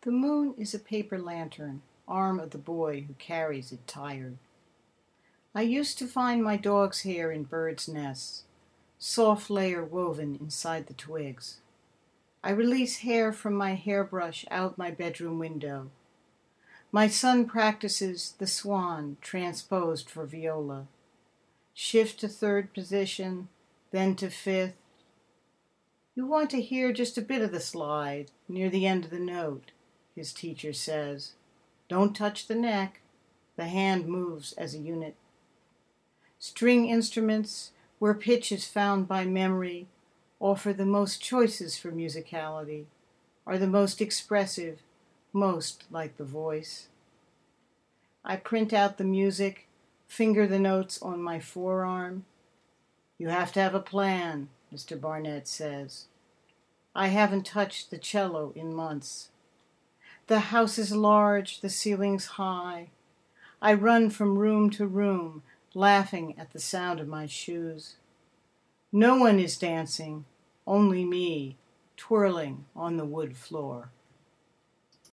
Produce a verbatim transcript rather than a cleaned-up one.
The moon is a paper lantern, arm of the boy who carries it tired. I used to find my dog's hair in birds' nests, soft layer woven inside the twigs. I release hair from my hairbrush out my bedroom window. My son practices the swan transposed for viola. Shift to third position, then to fifth. You want to hear just a bit of the slide near the end of the note, his teacher says. Don't touch the neck. The hand moves as a unit. String instruments, where pitch is found by memory, offer the most choices for musicality, are the most expressive, most like the voice. I print out the music, finger the notes on my forearm. You have to have a plan, Mister Barnett says. I haven't touched the cello in months. The house is large, the ceiling's high. I run from room to room, laughing at the sound of my shoes. No one is dancing, only me, twirling on the wood floor.